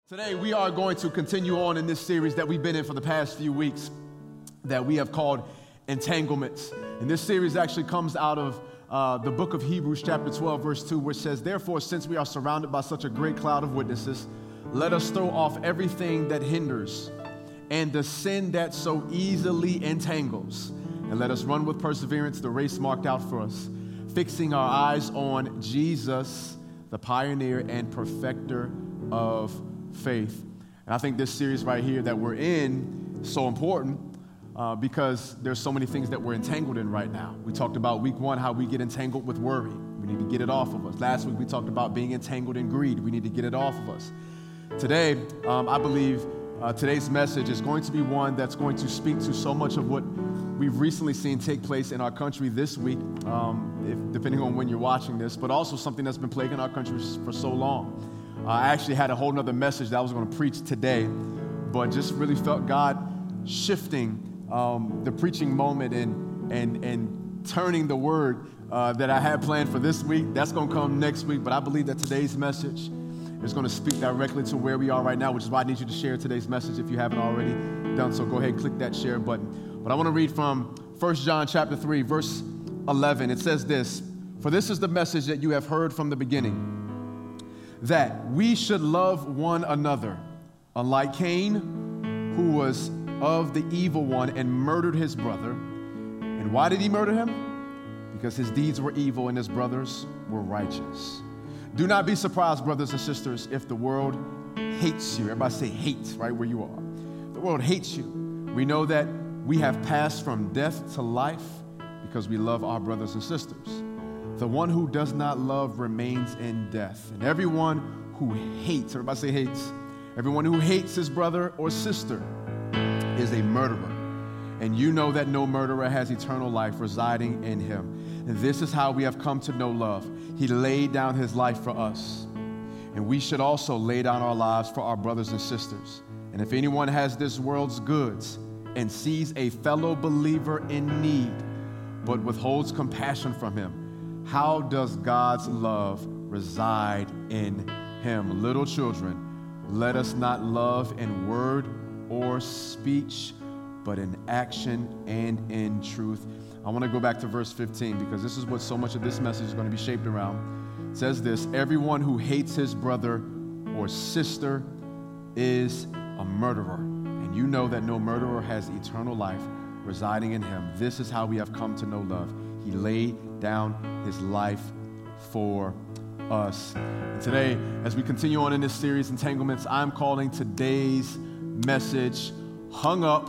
Today, we are going to continue on in this series that we've been in for the past few weeks that we have called Entanglements. And this series actually comes out of the book of Hebrews chapter 12, verse 2, which says, "Therefore, since we are surrounded by such a great cloud of witnesses, let us throw off everything that hinders and the sin that so easily entangles. And let us run with perseverance the race marked out for us, fixing our eyes on Jesus, the pioneer and perfecter of faith." And I think this series right here that we're in is so important because there's so many things that we're entangled in right now. We talked about week one, how we get entangled with worry. We need to get it off of us. Last week, we talked about being entangled in greed. We need to get it off of us. Today, I believe today's message is going to be one that's going to speak to so much of what we've recently seen take place in our country this week, depending on when you're watching this, but also something that's been plaguing our country for so long. I actually had a whole nother message that I was going to preach today, but just really felt God shifting the preaching moment and turning the word that I had planned for this week. That's going to come next week, but I believe that today's message is going to speak directly to where we are right now, which is why I need you to share today's message if you haven't already done so. Go ahead and click that share button. But I want to read from 1 John chapter 3, verse 11. It says this, "For this is the message that you have heard from the beginning, that we should love one another, unlike Cain, who was of the evil one and murdered his brother." And why did he murder him? Because his deeds were evil and his brothers were righteous. "Do not be surprised, brothers and sisters, if the world hates you." Everybody say hate right where you are. The world hates you. We know that we have passed from death to life because we love our brothers and sisters. The one who does not love remains in death. And everyone who hates, everybody say hates, everyone who hates his brother or sister is a murderer. And you know that no murderer has eternal life residing in him. And this is how we have come to know love. He laid down his life for us. And we should also lay down our lives for our brothers and sisters. And if anyone has this world's goods and sees a fellow believer in need, but withholds compassion from him, how does God's love reside in him? Little children, let us not love in word or speech, but in action and in truth. I want to go back to verse 15 because this is what so much of this message is going to be shaped around. It says this, "Everyone who hates his brother or sister is a murderer. And you know that no murderer has eternal life residing in him. This is how we have come to know love. He laid down his life for us." And today, as we continue on in this series, Entanglements, I'm calling today's message, Hung Up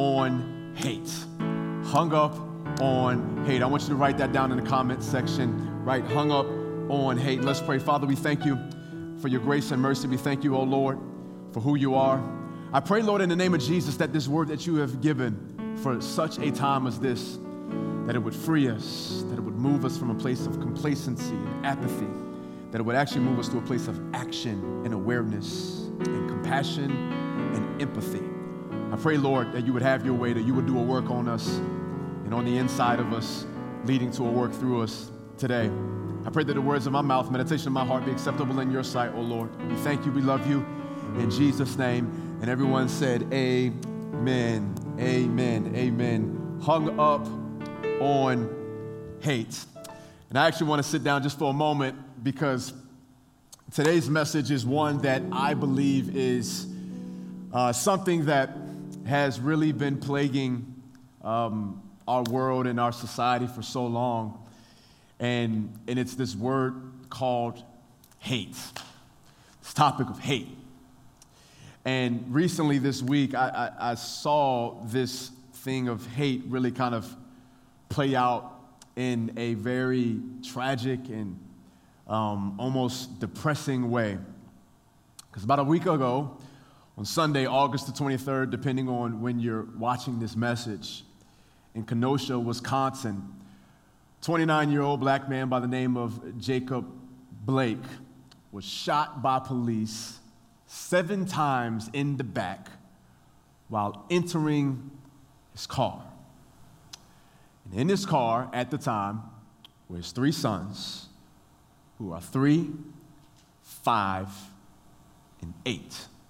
on Hate. Hung Up on Hate. I want you to write that down in the comments section. Right, Hung Up on Hate. Let's pray. Father, we thank you for your grace and mercy. We thank you, oh Lord, for who you are. I pray, Lord, in the name of Jesus, that this word that you have given for such a time as this, that it would free us, that it would move us from a place of complacency and apathy, that it would actually move us to a place of action and awareness and compassion and empathy. I pray, Lord, that you would have your way, that you would do a work on us and on the inside of us, leading to a work through us today. I pray that the words of my mouth, meditation of my heart be acceptable in your sight, O Lord. We thank you, we love you, in Jesus' name. And everyone said, amen, amen, amen. Hung up on hate. And I actually want to sit down just for a moment because today's message is one that I believe is something that has really been plaguing our world and our society for so long. And it's this word called hate. This topic of hate. And recently this week, I saw this thing of hate really kind of play out in a very tragic and almost depressing way. Because about a week ago, on Sunday, August the 23rd, depending on when you're watching this message, in Kenosha, Wisconsin, 29-year-old black man by the name of Jacob Blake was shot by police 7 times in the back while entering his car. And in his car at the time were his 3 sons, who are 3, 5, and 8.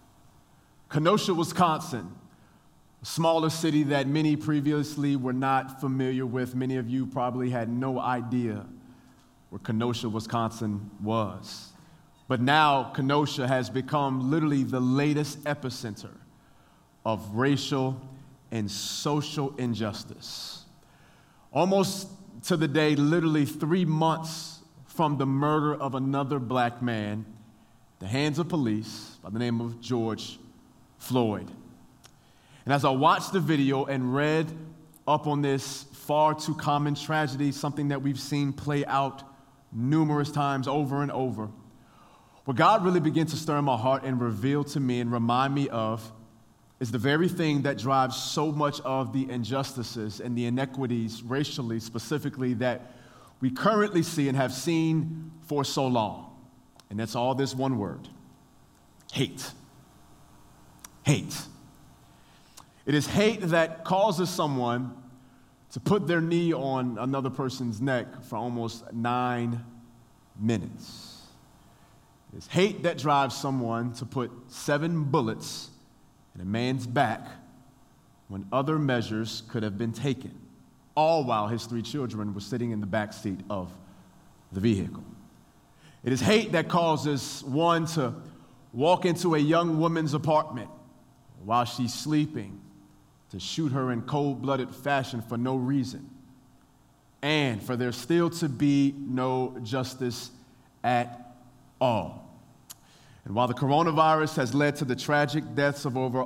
Kenosha, Wisconsin, a smaller city that many previously were not familiar with. Many of you probably had no idea where Kenosha, Wisconsin was. But now Kenosha has become literally the latest epicenter of racial and social injustice. Almost to the day, literally 3 months from the murder of another black man, at the hands of police by the name of George Floyd. And as I watched the video and read up on this far too common tragedy, something that we've seen play out numerous times over and over, what God really began to stir in my heart and reveal to me and remind me of is the very thing that drives so much of the injustices and the inequities, racially specifically, that we currently see and have seen for so long. And that's all this one word: hate. Hate. It is hate that causes someone to put their knee on another person's neck for almost 9 minutes. It is hate that drives someone to put 7 bullets in a man's back when other measures could have been taken, all while his 3 children were sitting in the back seat of the vehicle. It is hate that causes one to walk into a young woman's apartment while she's sleeping, to shoot her in cold-blooded fashion for no reason, and for there still to be no justice at all. And while the coronavirus has led to the tragic deaths of over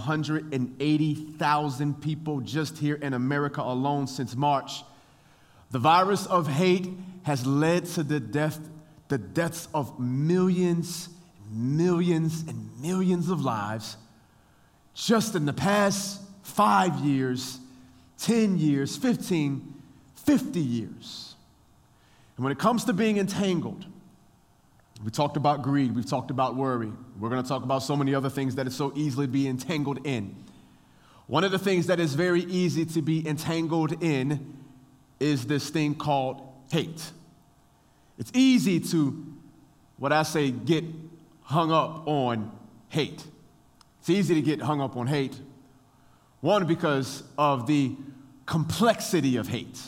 180,000 people just here in America alone since March, the virus of hate has led to the deaths of millions, millions, and millions of lives just in the past 5 years, 10 years, 15, 50 years. And when it comes to being entangled, we talked about greed, we've talked about worry. We're going to talk about so many other things that is so easily be entangled in. One of the things that is very easy to be entangled in is this thing called hate. It's easy to, get hung up on hate. It's easy to get hung up on hate. One, because of the complexity of hate.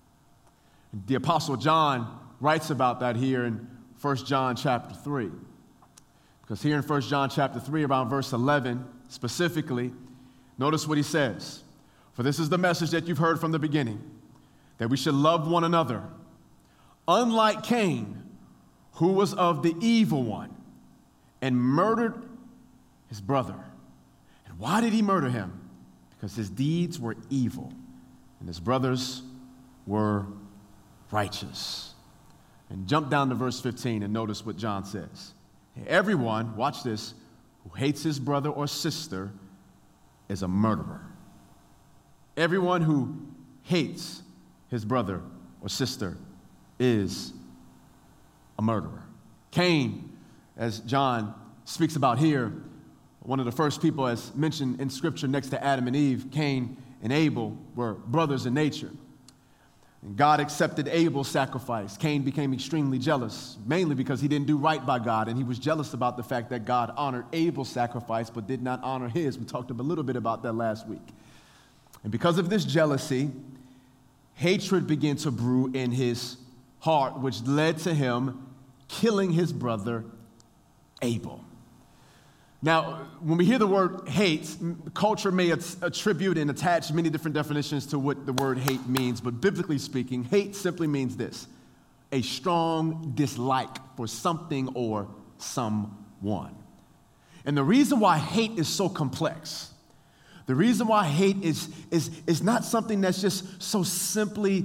The Apostle John writes about that here in 1 John chapter 3. Because here in 1 John chapter 3, around verse 11, specifically, notice what he says. For this is the message that you've heard from the beginning, that we should love one another. Unlike Cain, who was of the evil one and murdered his brother. And why did he murder him? Because his deeds were evil and his brothers were righteous. And jump down to verse 15 and notice what John says. Everyone, watch this, who hates his brother or sister is a murderer. Everyone who hates his brother or sister is a murderer. Cain, as John speaks about here, one of the first people as mentioned in Scripture next to Adam and Eve, Cain and Abel were brothers in nature. And God accepted Abel's sacrifice. Cain became extremely jealous, mainly because he didn't do right by God, and he was jealous about the fact that God honored Abel's sacrifice but did not honor his. We talked a little bit about that last week. And because of this jealousy, hatred began to brew in his heart, which led to him killing his brother Abel. Now, when we hear the word hate, culture may attribute and attach many different definitions to what the word hate means, but biblically speaking, hate simply means this: a strong dislike for something or someone. And the reason why hate is so complex, the reason why hate is not something that's just so simply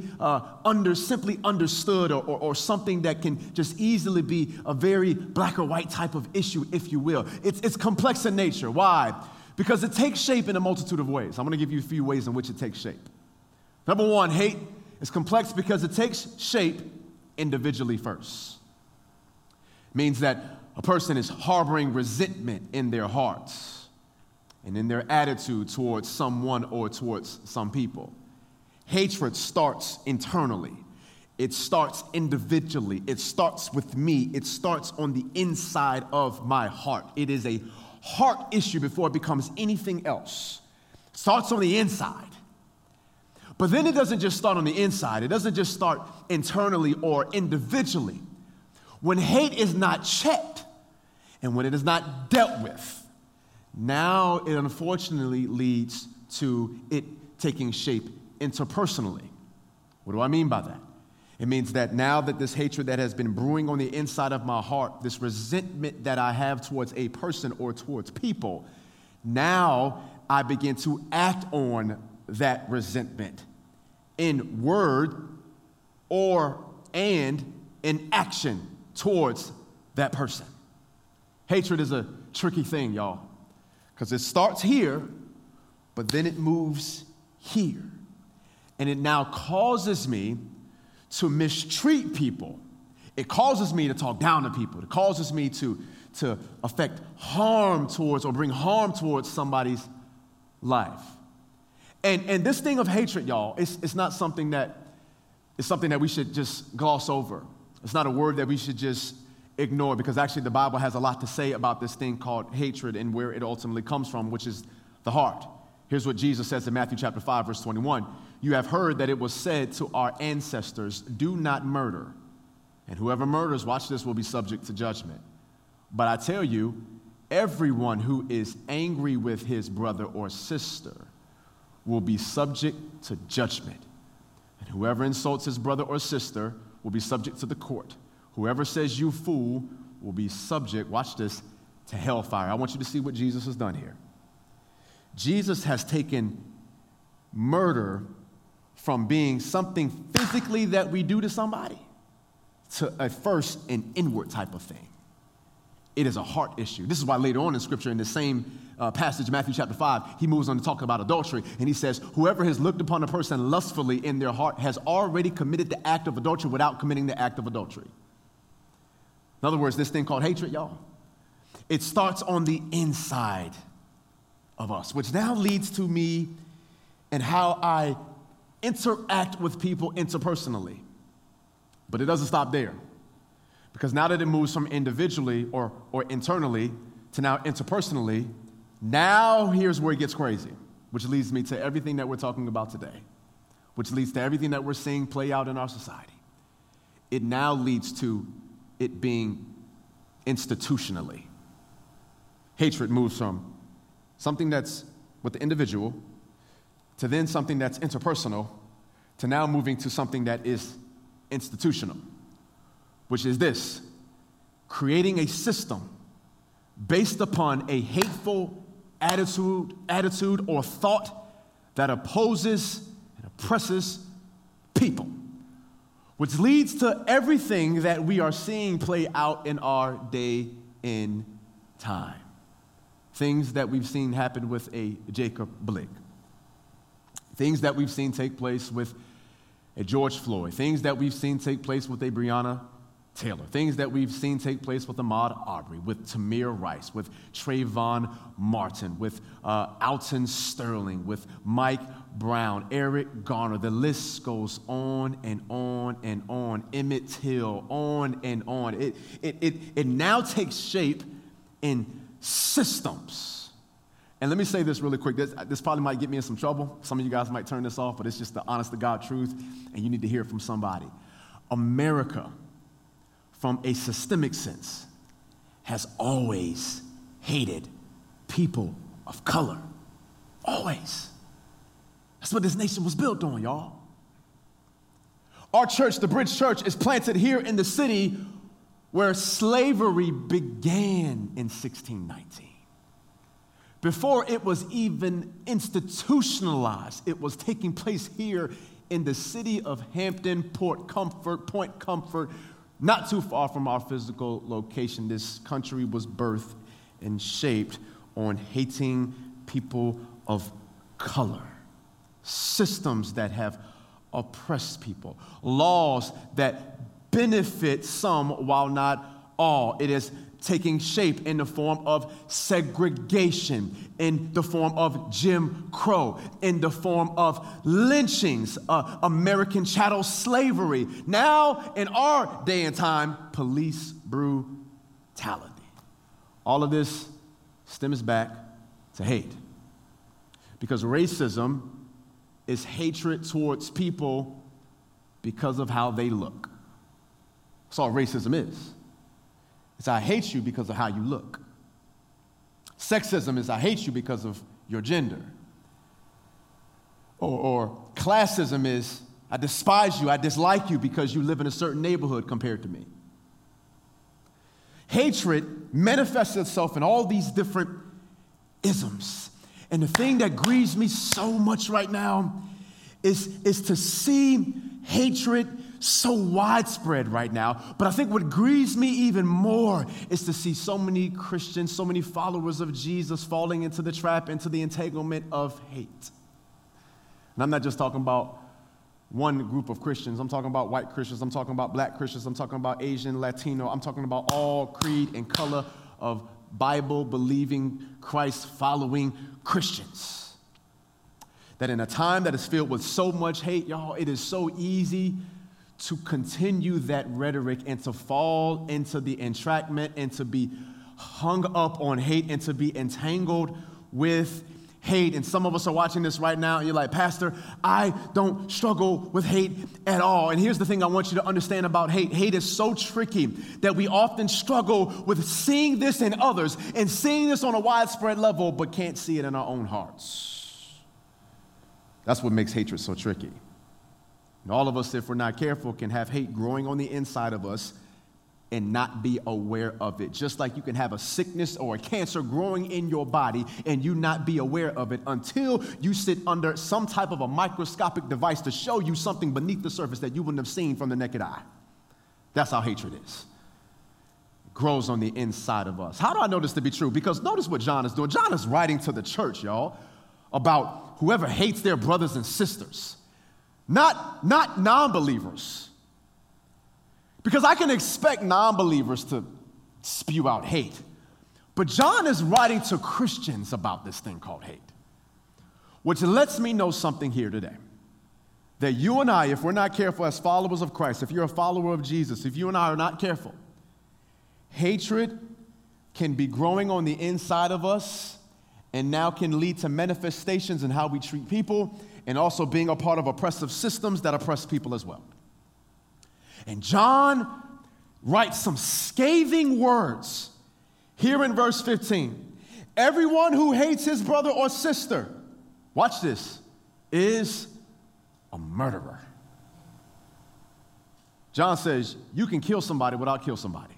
understood or something that can just easily be a very black or white type of issue, if you will. It's complex in nature. Why? Because it takes shape in a multitude of ways. I'm going to give you a few ways in which it takes shape. Number one, hate is complex because it takes shape individually first. It means that a person is harboring resentment in their hearts and in their attitude towards someone or towards some people. Hatred starts internally. It starts individually. It starts with me. It starts on the inside of my heart. It is a heart issue before it becomes anything else. It starts on the inside. But then it doesn't just start on the inside. It doesn't just start internally or individually. When hate is not checked and when it is not dealt with, now it unfortunately leads to it taking shape interpersonally. What do I mean by that? It means that now that this hatred that has been brewing on the inside of my heart, this resentment that I have towards a person or towards people, now I begin to act on that resentment in word and in action towards that person. Hatred is a tricky thing, y'all, because it starts here, but then it moves here. And it now causes me to mistreat people. It causes me to talk down to people. It causes me to affect harm towards or bring harm towards somebody's life. And this thing of hatred, y'all, it's not something that is something that we should just gloss over. It's not a word that we should just ignore, because actually the Bible has a lot to say about this thing called hatred and where it ultimately comes from, which is the heart. Here's what Jesus says in Matthew chapter 5, verse 21. You have heard that it was said to our ancestors, do not murder. And whoever murders, watch this, will be subject to judgment. But I tell you, everyone who is angry with his brother or sister will be subject to judgment. And whoever insults his brother or sister will be subject to the court. Whoever says you fool will be subject, watch this, to hellfire. I want you to see what Jesus has done here. Jesus has taken murder from being something physically that we do to somebody to a first and inward type of thing. It is a heart issue. This is why later on in Scripture, in the same passage, Matthew chapter 5, he moves on to talk about adultery, and he says, whoever has looked upon a person lustfully in their heart has already committed the act of adultery without committing the act of adultery. In other words, this thing called hatred, y'all, it starts on the inside of us, which now leads to me and how I interact with people interpersonally. But it doesn't stop there, because now that it moves from individually or internally to now interpersonally, now here's where it gets crazy, which leads me to everything that we're talking about today, which leads to everything that we're seeing play out in our society. It now leads to it being institutionally. Hatred moves from something that's with the individual to then something that's interpersonal to now moving to something that is institutional, which is this: creating a system based upon a hateful attitude or thought that opposes and oppresses people, which leads to everything that we are seeing play out in our day and time. Things that we've seen happen with a Jacob Blake. Things that we've seen take place with a George Floyd. Things that we've seen take place with a Breonna Taylor. Things that we've seen take place with Ahmaud Arbery, with Tamir Rice, with Trayvon Martin, with Alton Sterling, with Mike Brown, Eric Garner. The list goes on and on and on. Emmett Till, on and on. It now takes shape in systems. And let me say this really quick. This probably might get me in some trouble. Some of you guys might turn this off, but it's just the honest to God truth, and you need to hear it from somebody. America, from a systemic sense, has always hated people of color. Always. That's what this nation was built on, y'all. Our church, the Bridge Church, is planted here in the city where slavery began in 1619. Before it was even institutionalized, it was taking place here in the city of Hampton, Point Comfort, not too far from our physical location. This country was birthed and shaped on hating people of color. Systems that have oppressed people. Laws that benefit some while not all. It is taking shape in the form of segregation, in the form of Jim Crow, in the form of lynchings, American chattel slavery. Now, in our day and time, police brutality. All of this stems back to hate. Because racism is hatred towards people because of how they look. That's all racism is. It's I hate you because of how you look. Sexism is I hate you because of your gender. Or classism is I despise you, I dislike you because you live in a certain neighborhood compared to me. Hatred manifests itself in all these different isms. And the thing that grieves me so much right now is to see hatred so widespread right now. But I think what grieves me even more is to see so many Christians, so many followers of Jesus falling into the trap, into the entanglement of hate. And I'm not just talking about one group of Christians. I'm talking about white Christians. I'm talking about black Christians. I'm talking about Asian, Latino. I'm talking about all creed and color of Bible-believing, Christ-following Christians. That in a time that is filled with so much hate, y'all, it is so easy to continue that rhetoric and to fall into the entrapment and to be hung up on hate and to be entangled with hate. And some of us are watching this right now and you're like, Pastor, I don't struggle with hate at all. And here's the thing I want you to understand about hate. Hate is so tricky that we often struggle with seeing this in others and seeing this on a widespread level, but can't see it in our own hearts. That's what makes hatred so tricky. And all of us, if we're not careful, can have hate growing on the inside of us and not be aware of it. Just like you can have a sickness or a cancer growing in your body and you not be aware of it until you sit under some type of a microscopic device to show you something beneath the surface that you wouldn't have seen from the naked eye. That's how hatred is. It grows on the inside of us. How do I know this to be true? Because notice what John is doing. John is writing to the church, y'all, about whoever hates their brothers and sisters. Not non-believers. Because I can expect non-believers to spew out hate. But John is writing to Christians about this thing called hate. Which lets me know something here today. That you and I, if we're not careful as followers of Christ, if you're a follower of Jesus, if you and I are not careful, hatred can be growing on the inside of us and now can lead to manifestations in how we treat people and also being a part of oppressive systems that oppress people as well. And John writes some scathing words here in verse 15. Everyone who hates his brother or sister, watch this, is a murderer. John says you can kill somebody without kill somebody.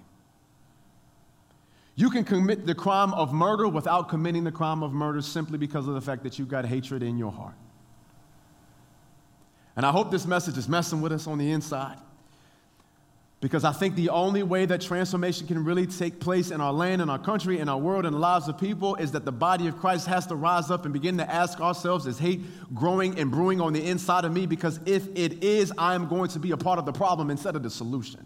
You can commit the crime of murder without committing the crime of murder simply because of the fact that you've got hatred in your heart. And I hope this message is messing with us on the inside. Because I think the only way that transformation can really take place in our land, in our country, in our world, in the lives of people is that the body of Christ has to rise up and begin to ask ourselves, is hate growing and brewing on the inside of me? Because if it is, I am going to be a part of the problem instead of the solution.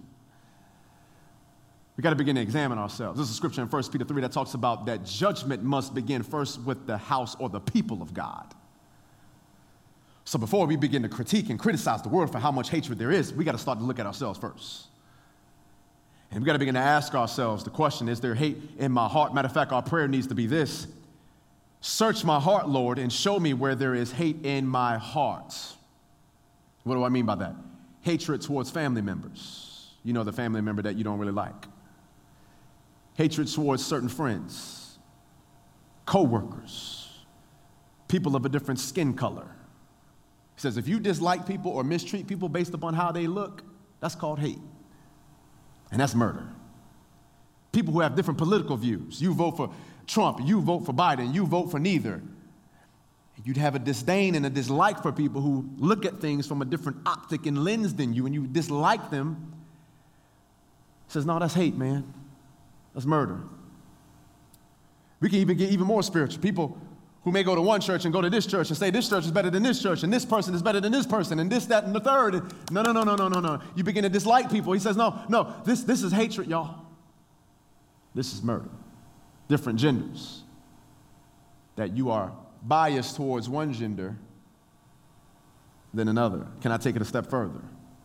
We got to begin to examine ourselves. There's a scripture in 1 Peter 3 that talks about that judgment must begin first with the house or the people of God. So before we begin to critique and criticize the world for how much hatred there is, we got to start to look at ourselves first. And we got to begin to ask ourselves the question, is there hate in my heart? Matter of fact, our prayer needs to be this. Search my heart, Lord, and show me where there is hate in my heart. What do I mean by that? Hatred towards family members. You know, the family member that you don't really like. Hatred towards certain friends, co-workers, people of a different skin color. He says if you dislike people or mistreat people based upon how they look, that's called hate. And that's murder. People who have different political views. You vote for Trump, you vote for Biden, you vote for neither. You'd have a disdain and a dislike for people who look at things from a different optic and lens than you, and you dislike them. He says, no, that's hate, man. That's murder. We can even get even more spiritual. People who may go to one church and go to this church and say this church is better than this church and this person is better than this person and this, that, and the third. No. You begin to dislike people. He says, no, this is hatred, y'all. This is murder. Different genders. That you are biased towards one gender than another. Can I take it a step further?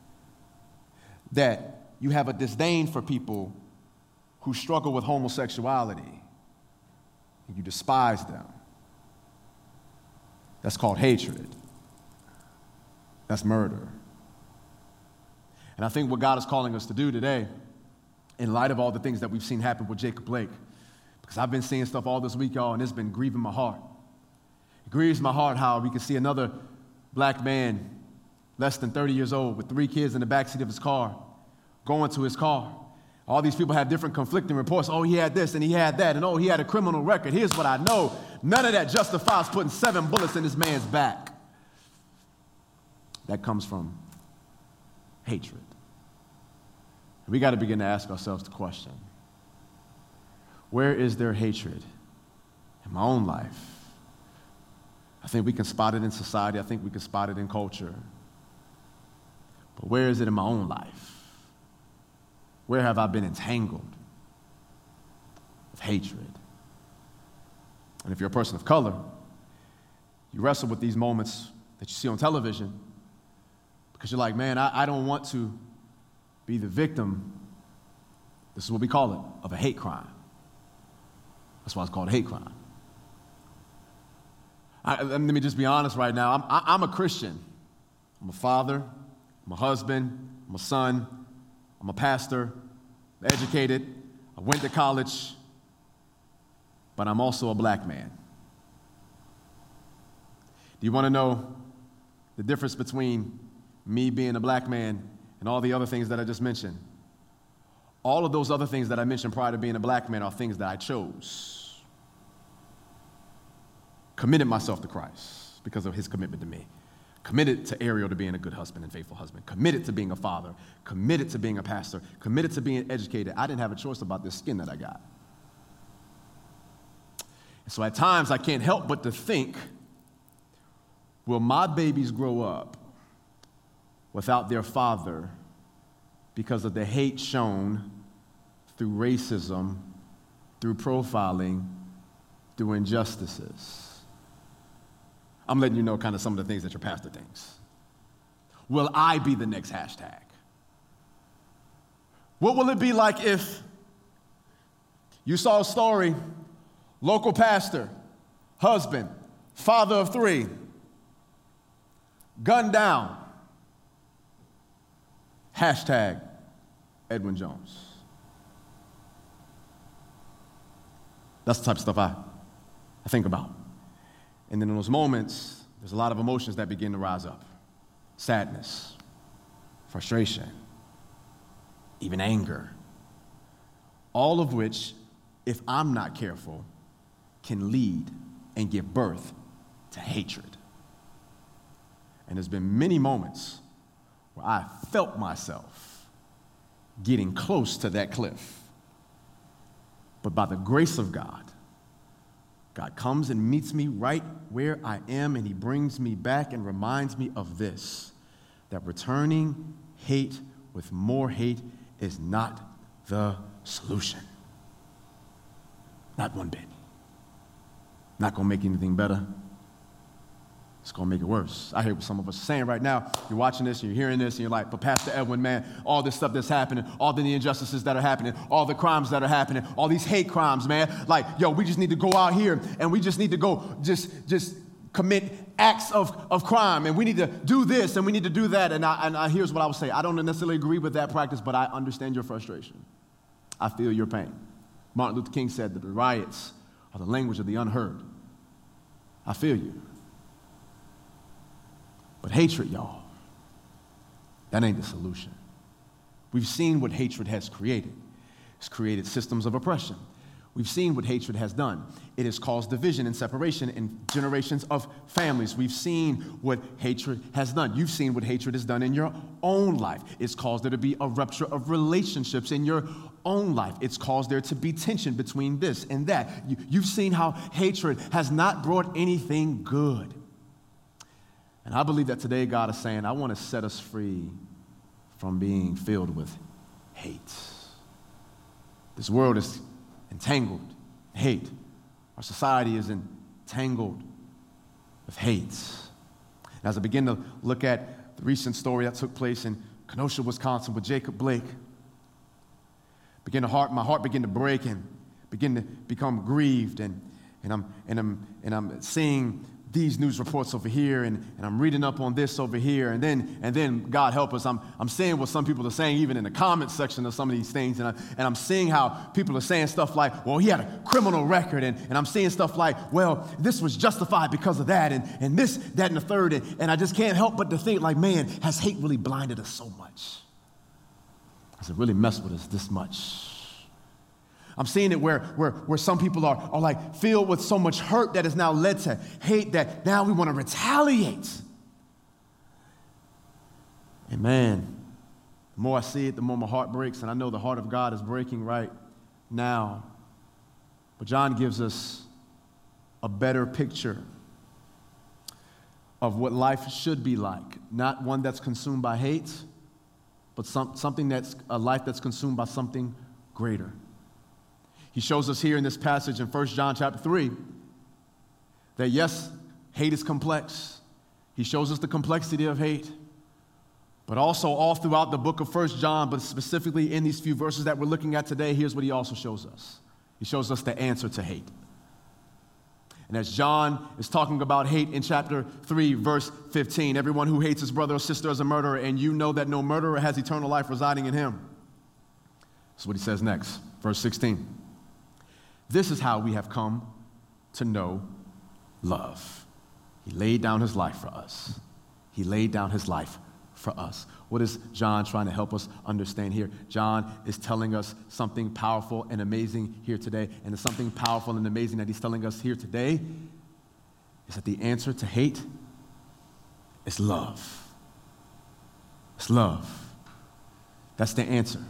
That you have a disdain for people who struggle with homosexuality. and you despise them. That's called hatred. That's murder. And I think what God is calling us to do today, in light of all the things that we've seen happen with Jacob Blake, because I've been seeing stuff all this week, y'all, and it's been grieving my heart. It grieves my heart how we can see another black man, less than 30 years old, with 3 kids in the backseat of his car, going to his car. All these people have different conflicting reports. Oh, he had this and he had that, and oh, he had a criminal record. Here's what I know. None of that justifies putting 7 bullets in this man's back. That comes from hatred. We got to begin to ask ourselves the question, where is there hatred in my own life? I think we can spot it in society. I think we can spot it in culture. But where is it in my own life? Where have I been entangled with hatred? And if you're a person of color, you wrestle with these moments that you see on television because you're like, man, I don't want to be the victim, this is what we call it, of a hate crime. That's why it's called a hate crime. Let me just be honest right now. I'm a Christian. I'm a father. I'm a husband. I'm a son. I'm a pastor. I'm educated. I went to college. But I'm also a black man. Do you want to know the difference between me being a black man and all the other things that I just mentioned? All of those other things that I mentioned prior to being a black man are things that I chose. Committed myself to Christ because of his commitment to me. Committed to Ariel to being a good husband and faithful husband. Committed to being a father. Committed to being a pastor. Committed to being educated. I didn't have a choice about this skin that I got. And so at times I can't help but to think, will my babies grow up without their father because of the hate shown through racism, through profiling, through injustices? I'm letting you know kind of some of the things that your pastor thinks. Will I be the next hashtag? What will it be like if you saw a story, local pastor, husband, father of 3, gunned down, hashtag Edwin Jones? That's the type of stuff I think about. And then in those moments, there's a lot of emotions that begin to rise up. Sadness, frustration, even anger. All of which, if I'm not careful, can lead and give birth to hatred. And there's been many moments where I felt myself getting close to that cliff. But by the grace of God, God comes and meets me right where I am, and he brings me back and reminds me of this, that returning hate with more hate is not the solution. Not one bit. Not going to make anything better. It's going to make it worse. I hear what some of us are saying right now. You're watching this, and you're hearing this, and you're like, but Pastor Edwin, man, all this stuff that's happening, all the injustices that are happening, all the crimes that are happening, all these hate crimes, man. Like, yo, we just need to go out here, and we just need to go just commit acts of crime, and we need to do this, and we need to do that. And here's what I would say. I don't necessarily agree with that practice, but I understand your frustration. I feel your pain. Martin Luther King said that the riots are the language of the unheard. I feel you. But hatred, y'all, that ain't the solution. We've seen what hatred has created. It's created systems of oppression. We've seen what hatred has done. It has caused division and separation in generations of families. We've seen what hatred has done. You've seen what hatred has done in your own life. It's caused there to be a rupture of relationships in your own life. It's caused there to be tension between this and that. You've seen how hatred has not brought anything good. And I believe that today God is saying, I want to set us free from being filled with hate. This world is entangled in hate. Our society is entangled with hate. And as I begin to look at the recent story that took place in Kenosha, Wisconsin with Jacob Blake, my heart began to break and begin to become grieved. And I'm seeing these news reports over here, and I'm reading up on this over here, and then God help us, I'm seeing what some people are saying even in the comment section of some of these things, and I'm seeing how people are saying stuff like, well, he had a criminal record, and I'm seeing stuff like, well, this was justified because of that, and this, that, and the third, and I just can't help but to think like, man, has hate really blinded us so much? Has it really messed with us this much? I'm seeing it where some people are like filled with so much hurt that has now led to hate that now we want to retaliate. And man, the more I see it, the more my heart breaks, and I know the heart of God is breaking right now. But John gives us a better picture of what life should be like, not one that's consumed by hate, but something that's a life that's consumed by something greater. He shows us here in this passage in 1 John chapter 3 that yes, hate is complex. He shows us the complexity of hate. But also all throughout the book of 1 John, but specifically in these few verses that we're looking at today, here's what he also shows us. He shows us the answer to hate. And as John is talking about hate in chapter 3, verse 15, everyone who hates his brother or sister is a murderer, and you know that no murderer has eternal life residing in him. That's what he says next, verse 16. This is how we have come to know love. He laid down his life for us. He laid down his life for us. What is John trying to help us understand here? John is telling us something powerful and amazing here today. And it's something powerful and amazing that he's telling us here today is that the answer to hate is love. It's love. That's the answer.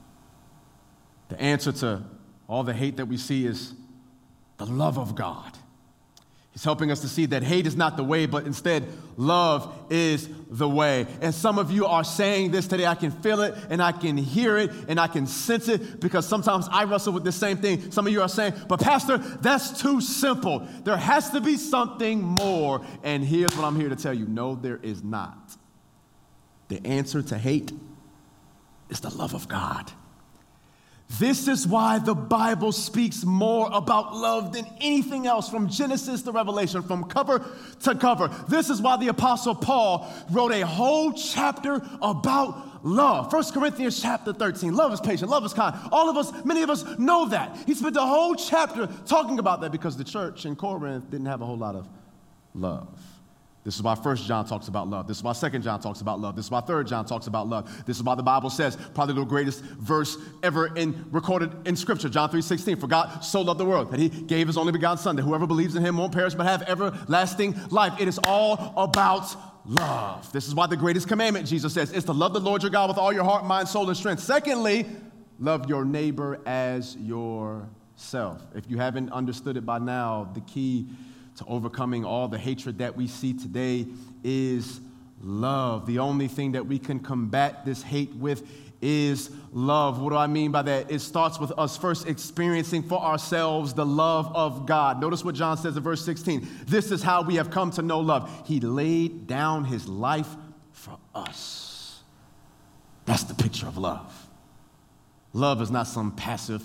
The answer to all the hate that we see is the love of God. He's helping us to see that hate is not the way, but instead love is the way. And some of you are saying this today. I can feel it, and I can hear it, and I can sense it, because sometimes I wrestle with the same thing. Some of you are saying, but Pastor, that's too simple. There has to be something more. And here's what I'm here to tell you. No, there is not. The answer to hate is the love of God. This is why the Bible speaks more about love than anything else, from Genesis to Revelation, from cover to cover. This is why the Apostle Paul wrote a whole chapter about love. 1 Corinthians chapter 13, love is patient, love is kind. All of us, many of us know that. He spent the whole chapter talking about that because the church in Corinth didn't have a whole lot of love. This is why 1 John talks about love. This is why 2 John talks about love. This is why 3 John talks about love. This is why the Bible says, probably the greatest verse ever recorded in Scripture, John 3:16, for God so loved the world that he gave his only begotten Son, that whoever believes in him won't perish but have everlasting life. It is all about love. This is why the greatest commandment, Jesus says, is to love the Lord your God with all your heart, mind, soul, and strength. Secondly, love your neighbor as yourself. If you haven't understood it by now, the key to overcoming all the hatred that we see today is love. The only thing that we can combat this hate with is love. What do I mean by that? It starts with us first experiencing for ourselves the love of God. Notice what John says in verse 16. This is how we have come to know love. He laid down his life for us. That's the picture of love. Love is not some passive,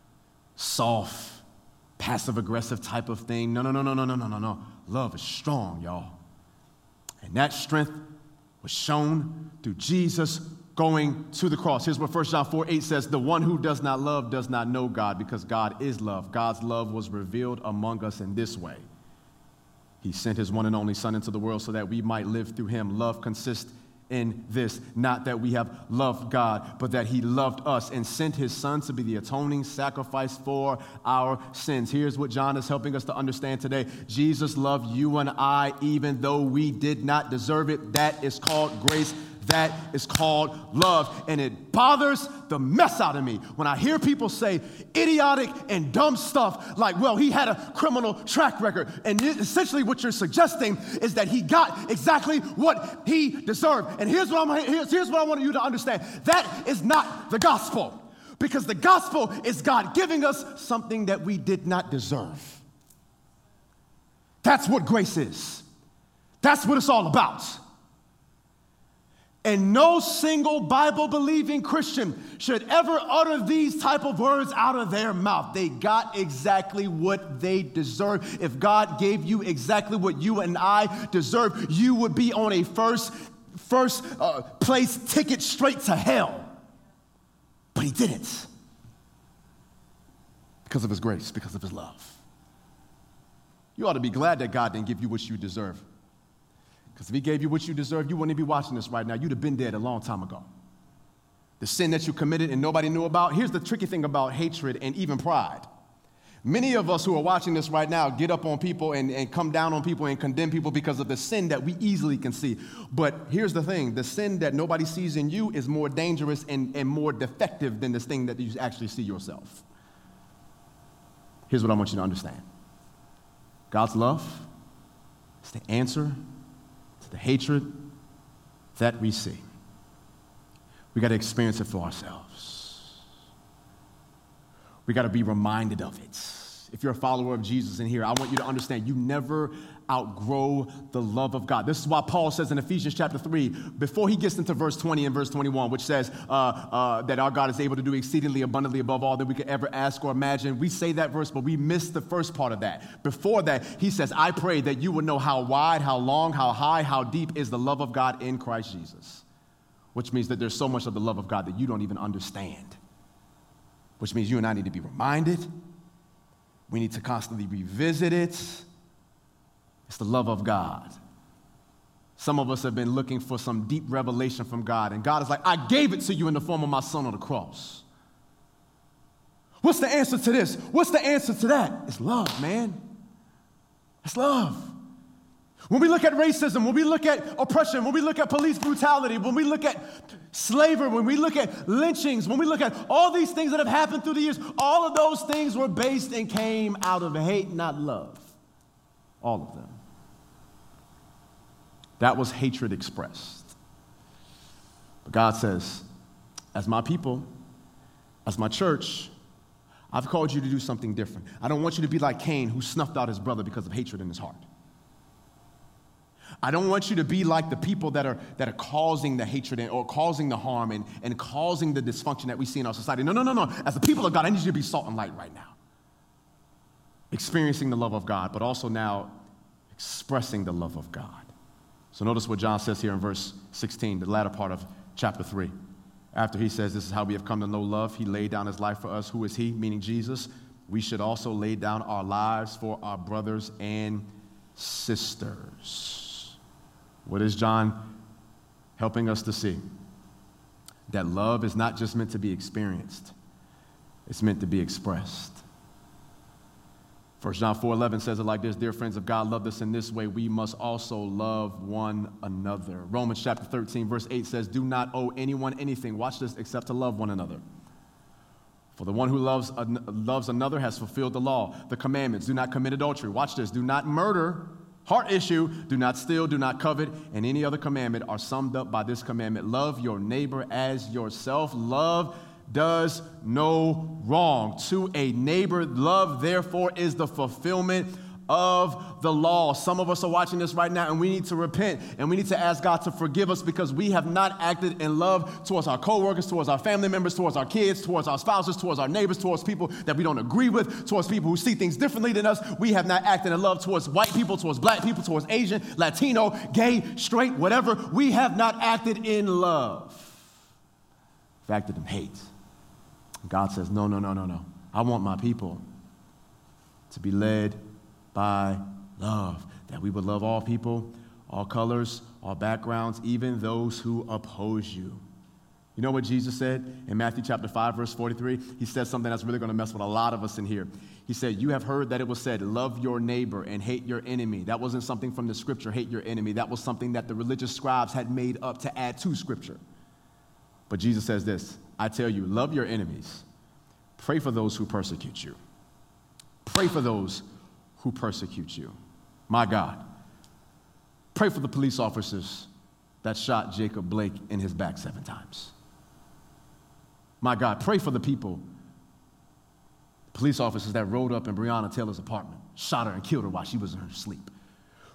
soft, passive-aggressive type of thing. No. Love is strong, y'all. And that strength was shown through Jesus going to the cross. Here's what 1 John 4:8 says, the one who does not love does not know God, because God is love. God's love was revealed among us in this way. He sent his one and only Son into the world so that we might live through him. Love consists in this, not that we have loved God, but that he loved us and sent his Son to be the atoning sacrifice for our sins. Here's what John is helping us to understand today. Jesus loved you and I even though we did not deserve it. That is called grace. That is called love. And it bothers the mess out of me when I hear people say idiotic and dumb stuff like, well, he had a criminal track record. And essentially what you're suggesting is that he got exactly what he deserved. And here's what I want you to understand. That is not the gospel. Because the gospel is God giving us something that we did not deserve. That's what grace is. That's what it's all about. And no single Bible-believing Christian should ever utter these type of words out of their mouth. They got exactly what they deserve. If God gave you exactly what you and I deserve, you would be on a first place ticket straight to hell. But he didn't. Because of his grace, because of his love. You ought to be glad that God didn't give you what you deserve. Because if he gave you what you deserve, you wouldn't be watching this right now. You'd have been dead a long time ago. The sin that you committed and nobody knew about. Here's the tricky thing about hatred and even pride. Many of us who are watching this right now get up on people and come down on people and condemn people because of the sin that we easily can see. But here's the thing. The sin that nobody sees in you is more dangerous and more defective than this thing that you actually see yourself. Here's what I want you to understand. God's love is the answer to the hatred that we see. We got to experience it for ourselves. We got to be reminded of it. If you're a follower of Jesus in here, I want you to understand you never outgrow the love of God. This is why Paul says in Ephesians chapter 3, before he gets into verse 20 and verse 21, which says that our God is able to do exceedingly abundantly above all that we could ever ask or imagine. We say that verse, but we miss the first part of that. Before that, he says, I pray that you would know how wide, how long, how high, how deep is the love of God in Christ Jesus. Which means that there's so much of the love of God that you don't even understand. Which means you and I need to be reminded. We need to constantly revisit it. It's the love of God. Some of us have been looking for some deep revelation from God, and God is like, I gave it to you in the form of my son on the cross. What's the answer to this? What's the answer to that? It's love, man. It's love. When we look at racism, when we look at oppression, when we look at police brutality, when we look at slavery, when we look at lynchings, when we look at all these things that have happened through the years, all of those things were based and came out of hate, not love. All of them. That was hatred expressed. But God says, as my people, as my church, I've called you to do something different. I don't want you to be like Cain, who snuffed out his brother because of hatred in his heart. I don't want you to be like the people that are causing the hatred or causing the harm and causing the dysfunction that we see in our society. No. As the people of God, I need you to be salt and light right now. Experiencing the love of God, but also now expressing the love of God. So notice what John says here in verse 16, the latter part of chapter 3. After he says, this is how we have come to know love, he laid down his life for us. Who is he? Meaning Jesus. We should also lay down our lives for our brothers and sisters. What is John helping us to see? That love is not just meant to be experienced. It's meant to be expressed. 1 John 4:11 says it like this, dear friends, if God loved us in this way, we must also love one another. Romans chapter 13, verse 8 says, do not owe anyone anything, watch this, except to love one another. For the one who loves another has fulfilled the law, the commandments. Do not commit adultery. Watch this. Do not murder. Heart issue. Do not steal. Do not covet. And any other commandment are summed up by this commandment. Love your neighbor as yourself. Love does no wrong to a neighbor. Love, therefore, is the fulfillment of the law. Some of us are watching this right now, and we need to repent, and we need to ask God to forgive us because we have not acted in love towards our coworkers, towards our family members, towards our kids, towards our spouses, towards our neighbors, towards people that we don't agree with, towards people who see things differently than us. We have not acted in love towards white people, towards black people, towards Asian, Latino, gay, straight, whatever. We have not acted in love. We've acted in hate. God says, no. I want my people to be led by love, that we would love all people, all colors, all backgrounds, even those who oppose you. You know what Jesus said in Matthew chapter 5, verse 43? He said something that's really going to mess with a lot of us in here. He said, you have heard that it was said, love your neighbor and hate your enemy. That wasn't something from the scripture, hate your enemy. That was something that the religious scribes had made up to add to scripture. But Jesus says this, I tell you, love your enemies. Pray for those who persecute you. Pray for those who persecute you. My God. Pray for the police officers that shot Jacob Blake in his back 7 times. My God, pray for the people, police officers that rode up in Breonna Taylor's apartment, shot her and killed her while she was in her sleep.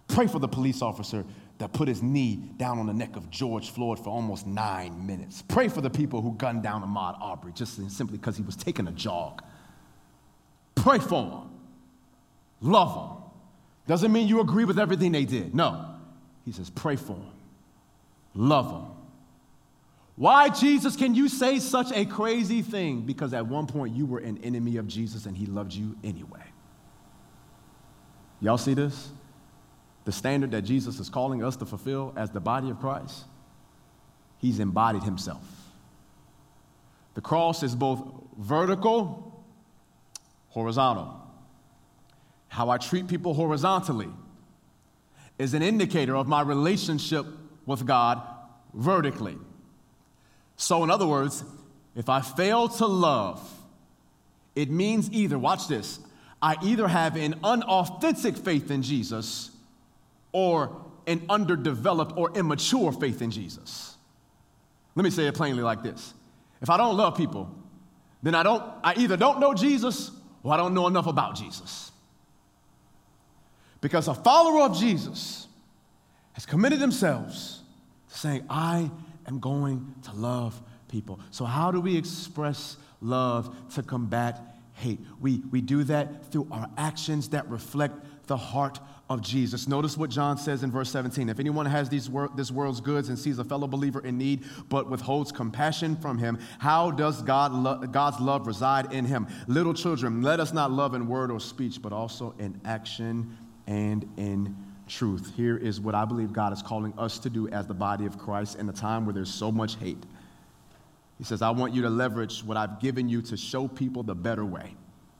Pray for the police officer that put his knee down on the neck of George Floyd for almost 9 minutes. Pray for the people who gunned down Ahmaud Arbery just simply because he was taking a jog. Pray for them. Love them. Doesn't mean you agree with everything they did. No. He says, pray for them. Love them. Why, Jesus, can you say such a crazy thing? Because at one point you were an enemy of Jesus and he loved you anyway. Y'all see this? The standard that Jesus is calling us to fulfill as the body of Christ, he's embodied himself. The cross is both vertical, horizontal. How I treat people horizontally is an indicator of my relationship with God vertically. So in other words, if I fail to love, it means either, watch this, I either have an unauthentic faith in Jesus or an underdeveloped or immature faith in Jesus. Let me say it plainly like this. If I don't love people, then I either don't know Jesus or I don't know enough about Jesus. Because a follower of Jesus has committed themselves to saying, I am going to love people. So how do we express love to combat hate? We do that through our actions that reflect the heart of Jesus. Notice what John says in verse 17. If anyone has this world's goods and sees a fellow believer in need, but withholds compassion from him, how does God's love reside in him? Little children, let us not love in word or speech, but also in action and in truth. Here is what I believe God is calling us to do as the body of Christ in a time where there's so much hate. He says, I want you to leverage what I've given you to show people the better way.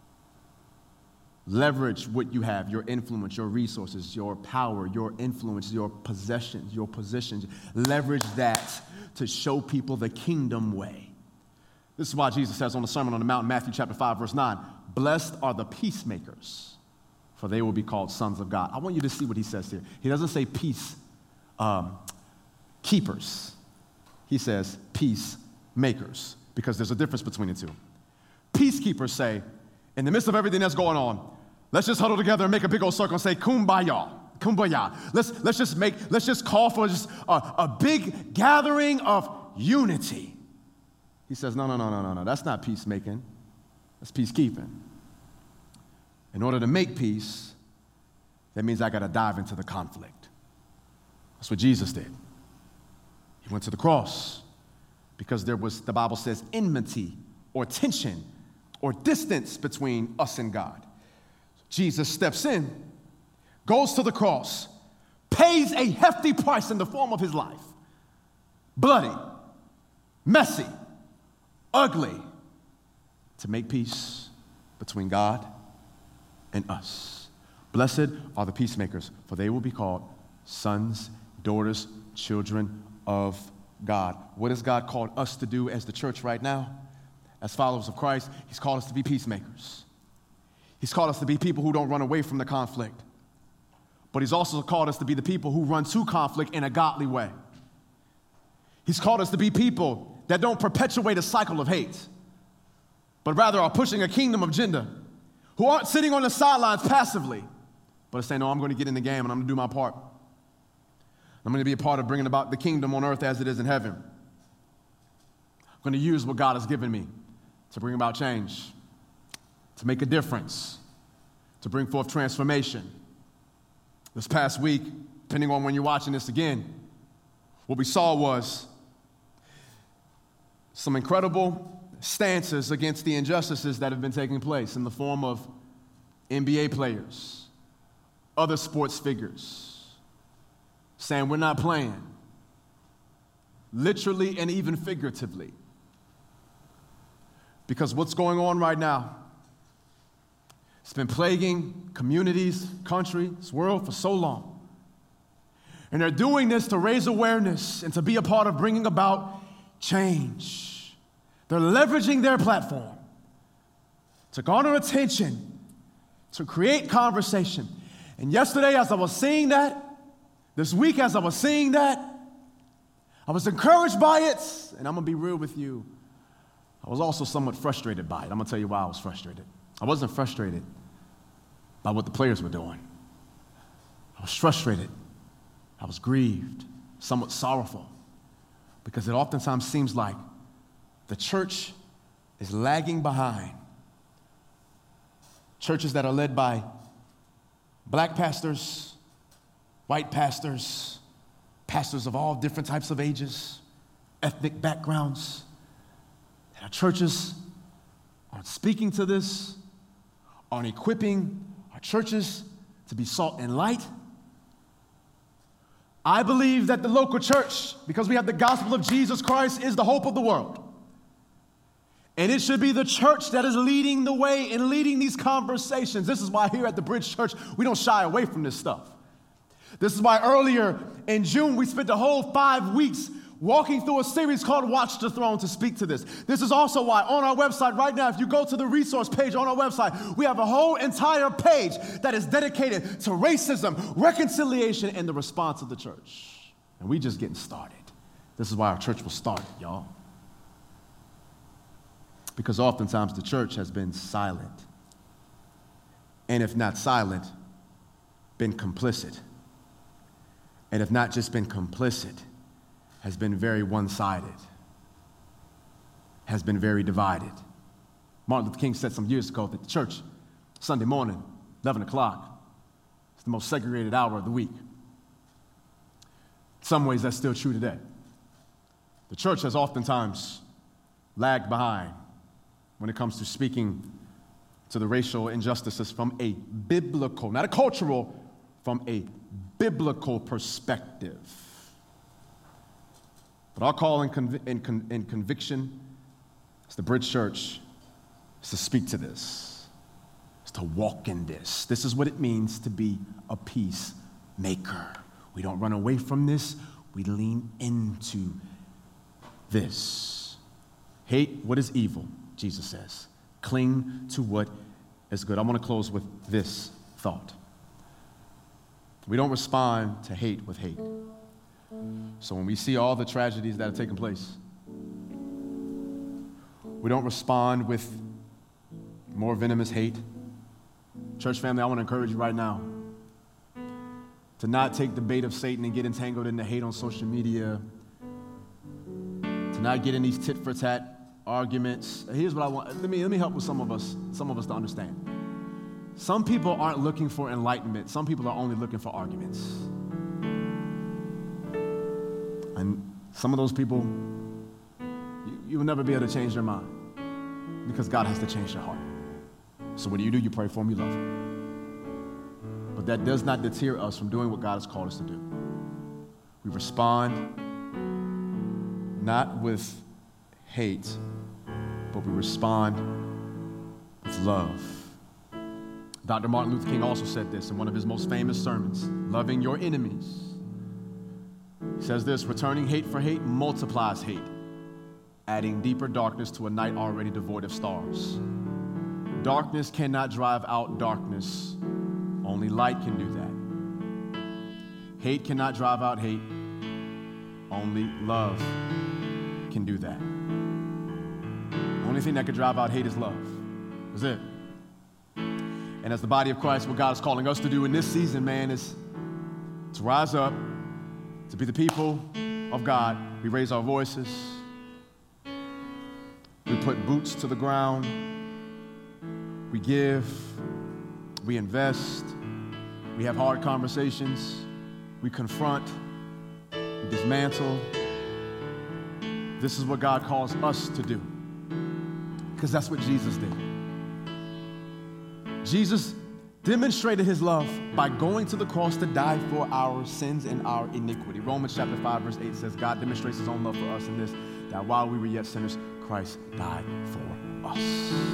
Leverage what you have, your influence, your resources, your power, your influence, your possessions, your positions. Leverage that to show people the kingdom way. This is why Jesus says on the Sermon on the Mount, Matthew chapter 5, verse 9, blessed are the peacemakers, for they will be called sons of God. I want you to see what he says here. He doesn't say peace keepers. He says peacemakers, because there's a difference between the two. Peacekeepers say, in the midst of everything that's going on, let's just huddle together and make a big old circle and say, kumbaya, kumbaya. Let's just call for just a big gathering of unity. He says, no. That's not peacemaking. That's peacekeeping. In order to make peace, that means I got to dive into the conflict. That's what Jesus did. He went to the cross because there was, the Bible says, enmity or tension or distance between us and God. Jesus steps in, goes to the cross, pays a hefty price in the form of his life. Bloody, messy, ugly, to make peace between God and us. Blessed are the peacemakers, for they will be called sons, daughters, children of God. What has God called us to do as the church right now? As followers of Christ, he's called us to be peacemakers. He's called us to be people who don't run away from the conflict. But he's also called us to be the people who run to conflict in a godly way. He's called us to be people that don't perpetuate a cycle of hate, but rather are pushing a kingdom agenda, who aren't sitting on the sidelines passively, but are saying, no, I'm going to get in the game and I'm going to do my part. I'm going to be a part of bringing about the kingdom on earth as it is in heaven. I'm going to use what God has given me to bring about change, to make a difference, to bring forth transformation. This past week, depending on when you're watching this again, what we saw was some incredible stances against the injustices that have been taking place in the form of NBA players, other sports figures, saying we're not playing, literally and even figuratively. Because what's going on right now, it's been plaguing communities, country, this world for so long. And they're doing this to raise awareness and to be a part of bringing about change. They're leveraging their platform to garner attention, to create conversation. And yesterday, as I was seeing that, this week, as I was seeing that, I was encouraged by it, and I'm going to be real with you. I was also somewhat frustrated by it. I'm going to tell you why I was frustrated. I wasn't frustrated by what the players were doing. I was frustrated. I was grieved, somewhat sorrowful, because it oftentimes seems like the church is lagging behind. Churches that are led by black pastors, white pastors, pastors of all different types of ages, ethnic backgrounds. And our churches aren't speaking to this, aren't equipping our churches to be salt and light. I believe that the local church, because we have the gospel of Jesus Christ, is the hope of the world. And it should be the church that is leading the way and leading these conversations. This is why here at the Bridge Church, we don't shy away from this stuff. This is why earlier in June, we spent the whole 5 weeks walking through a series called Watch the Throne to speak to this. This is also why on our website right now, if you go to the resource page on our website, we have a whole entire page that is dedicated to racism, reconciliation, and the response of the church. And we just getting started. This is why our church was started, y'all. Because oftentimes the church has been silent. And if not silent, been complicit. And if not just been complicit, has been very one-sided, has been very divided. Martin Luther King said some years ago that the church, Sunday morning, 11 o'clock, is the most segregated hour of the week. In some ways, that's still true today. The church has oftentimes lagged behind when it comes to speaking to the racial injustices from a biblical, not a cultural, from a biblical perspective. But our call and conviction as the Bridge Church is to speak to this, is to walk in this. This is what it means to be a peacemaker. We don't run away from this. We lean into this. Hate what is evil, Jesus says. Cling to what is good. I want to close with this thought. We don't respond to hate with hate. So when we see all the tragedies that have taken place, we don't respond with more venomous hate. Church family, I want to encourage you right now to not take the bait of Satan and get entangled in the hate on social media, to not get in these tit-for-tat arguments. Here's what I want. Let me help with some of us to understand. Some people aren't looking for enlightenment. Some people are only looking for arguments. And some of those people, you will never be able to change their mind because God has to change their heart. So what do? You pray for them, you love them. But that does not deter us from doing what God has called us to do. We respond not with hate, but we respond with love. Dr. Martin Luther King also said this in one of his most famous sermons, loving your enemies. He says this, returning hate for hate multiplies hate, adding deeper darkness to a night already devoid of stars. Darkness cannot drive out darkness. Only light can do that. Hate cannot drive out hate. Only love can do that. The only thing that can drive out hate is love. That's it. And as the body of Christ, what God is calling us to do in this season, man, is to rise up, to be the people of God. We raise our voices. We put boots to the ground. We give. We invest. We have hard conversations. We confront. We dismantle. This is what God calls us to do, because that's what Jesus did. Jesus demonstrated his love by going to the cross to die for our sins and our iniquity. Romans chapter 5, verse 8 says, God demonstrates his own love for us in this, that while we were yet sinners, Christ died for us.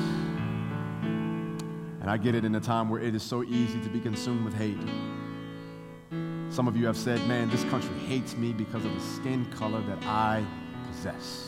And I get it in a time where it is so easy to be consumed with hate. Some of you have said, man, this country hates me because of the skin color that I possess.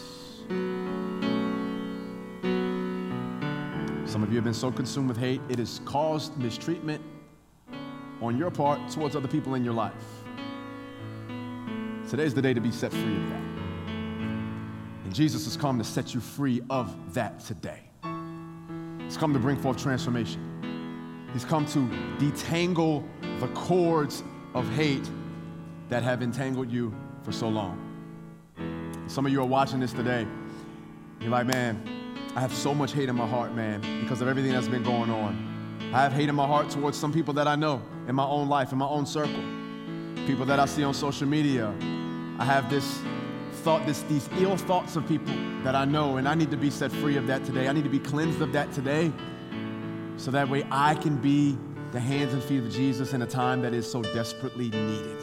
Some of you have been so consumed with hate, it has caused mistreatment on your part towards other people in your life. Today's the day to be set free of that. And Jesus has come to set you free of that today. He's come to bring forth transformation. He's come to detangle the cords of hate that have entangled you for so long. Some of you are watching this today. You're like, man, I have so much hate in my heart, man, because of everything that's been going on. I have hate in my heart towards some people that I know in my own life, in my own circle, people that I see on social media. I have these ill thoughts of people that I know, and I need to be set free of that today. I need to be cleansed of that today, so that way I can be the hands and feet of Jesus in a time that is so desperately needed.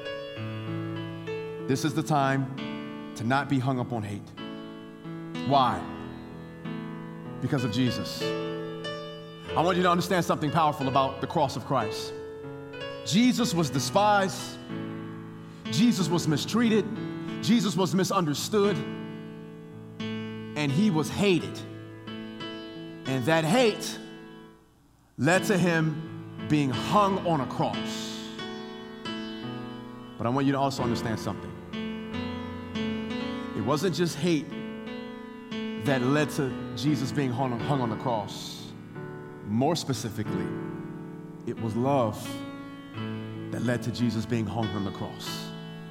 This is the time to not be hung up on hate. Why? Because of Jesus. I want you to understand something powerful about the cross of Christ. Jesus was despised. Jesus was mistreated. Jesus was misunderstood. And he was hated. And that hate led to him being hung on a cross. But I want you to also understand something. It wasn't just hate that led to Jesus being hung on the cross. More specifically, it was love that led to Jesus being hung on the cross.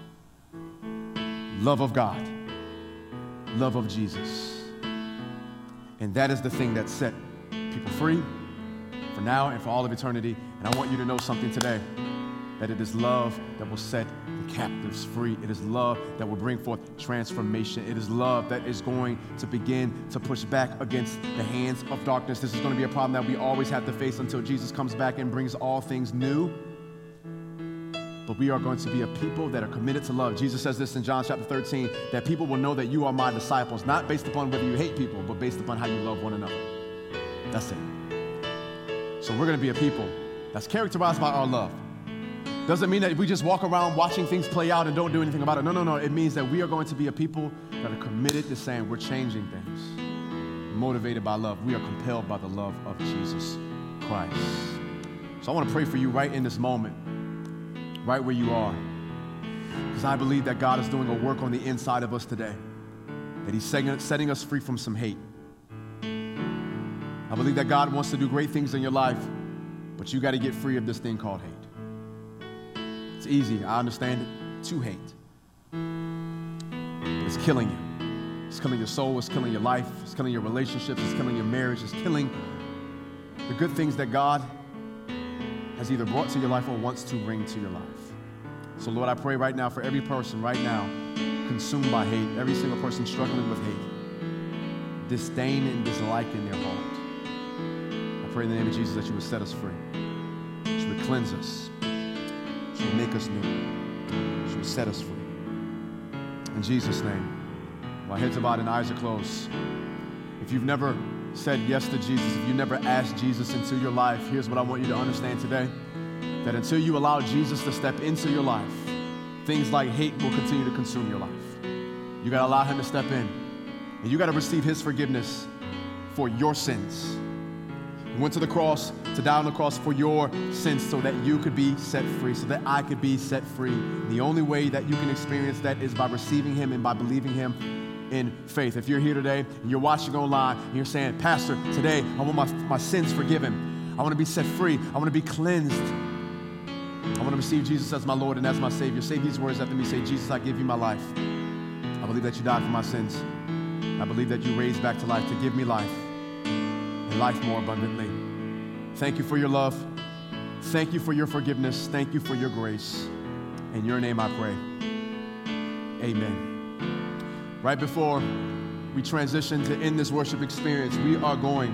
Love of God, love of Jesus. And that is the thing that set people free for now and for all of eternity. And I want you to know something today, that it is love that will set the captives free. It is love that will bring forth transformation. It is love that is going to begin to push back against the hands of darkness. This is going to be a problem that we always have to face until Jesus comes back and brings all things new. But we are going to be a people that are committed to love. Jesus says this in John chapter 13, that people will know that you are my disciples, not based upon whether you hate people, but based upon how you love one another. That's it. So we're going to be a people that's characterized by our love. Doesn't mean that we just walk around watching things play out and don't do anything about it. No. It means that we are going to be a people that are committed to saying we're changing things, motivated by love. We are compelled by the love of Jesus Christ. So I want to pray for you right in this moment, right where you are, because I believe that God is doing a work on the inside of us today, that he's setting us free from some hate. I believe that God wants to do great things in your life, but you got to get free of this thing called hate. It's easy, I understand it, to hate. But it's killing you. It's killing your soul, it's killing your life, it's killing your relationships, it's killing your marriage, it's killing the good things that God has either brought to your life or wants to bring to your life. So Lord, I pray right now for every person right now consumed by hate, every single person struggling with hate, disdain and dislike in their heart. I pray in the name of Jesus that you would set us free, that you would cleanse us, that you would make us new, that you would set us free. In Jesus' name, while heads are bowed and eyes are closed, if you've never said yes to Jesus, if you never asked Jesus into your life, here's what I want you to understand today, that until you allow Jesus to step into your life, things like hate will continue to consume your life. You got to allow him to step in, and you got to receive his forgiveness for your sins. He went to the cross, to die on the cross for your sins so that you could be set free, so that I could be set free. And the only way that you can experience that is by receiving him and by believing him in faith. If you're here today and you're watching online and you're saying, Pastor, today I want my sins forgiven. I want to be set free. I want to be cleansed. I want to receive Jesus as my Lord and as my Savior. Say these words after me. Say, Jesus, I give you my life. I believe that you died for my sins. I believe that you raised back to life to give me life and life more abundantly. Thank you for your love. Thank you for your forgiveness. Thank you for your grace. In your name I pray. Amen. Right before we transition to end this worship experience, we are going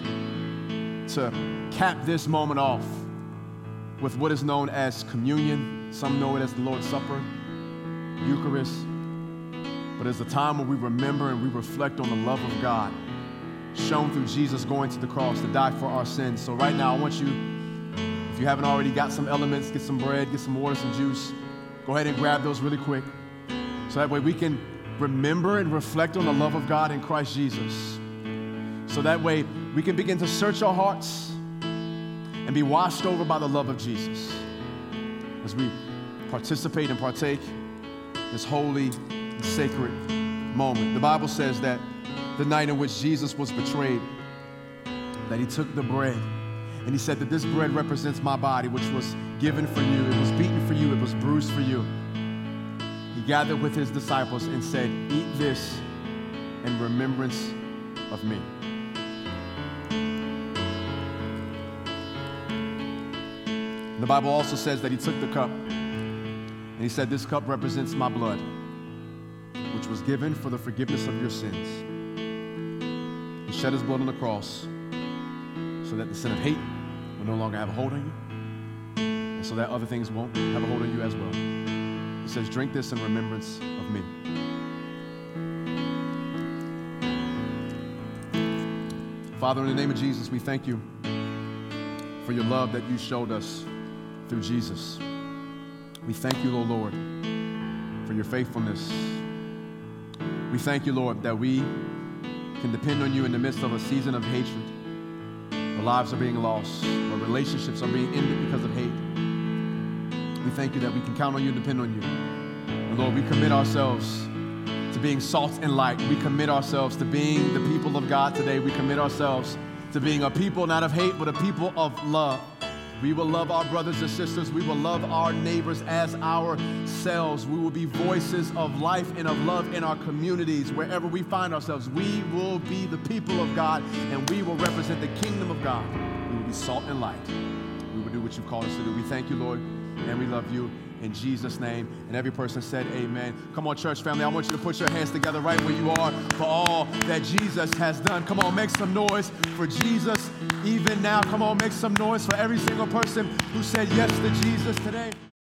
to cap this moment off with what is known as communion. Some know it as the Lord's Supper, Eucharist. But it's a time when we remember and we reflect on the love of God shown through Jesus going to the cross to die for our sins. So right now, I want you, if you haven't already got some elements, get some bread, get some water, some juice, go ahead and grab those really quick. So that way we can remember and reflect on the love of God in Christ Jesus. So that way we can begin to search our hearts and be washed over by the love of Jesus as we participate and partake in this holy and sacred moment. The Bible says that the night in which Jesus was betrayed, that he took the bread and he said that this bread represents my body, which was given for you. It was beaten for you. It was bruised for you. He gathered with his disciples and said, eat this in remembrance of me. The Bible also says that he took the cup and he said, this cup represents my blood, which was given for the forgiveness of your sins. He shed his blood on the cross so that the sin of hate will no longer have a hold on you, and so that other things won't have a hold on you as well. He says, drink this in remembrance of me. Father, in the name of Jesus, we thank you for your love that you showed us through Jesus. We thank you, O Lord, for your faithfulness. We thank you, Lord, that we can depend on you in the midst of a season of hatred, where lives are being lost, where relationships are being ended because of hate. We thank you that we can count on you and depend on you. And Lord, we commit ourselves to being salt and light. We commit ourselves to being the people of God today. We commit ourselves to being a people not of hate, but a people of love. We will love our brothers and sisters. We will love our neighbors as ourselves. We will be voices of life and of love in our communities. Wherever we find ourselves, we will be the people of God, and we will represent the kingdom of God. We will be salt and light. We will do what you've called us to do. We thank you, Lord, and we love you. In Jesus' name. And every person said amen. Come on, church family. I want you to put your hands together right where you are for all that Jesus has done. Come on, make some noise for Jesus even now. Come on, make some noise for every single person who said yes to Jesus today.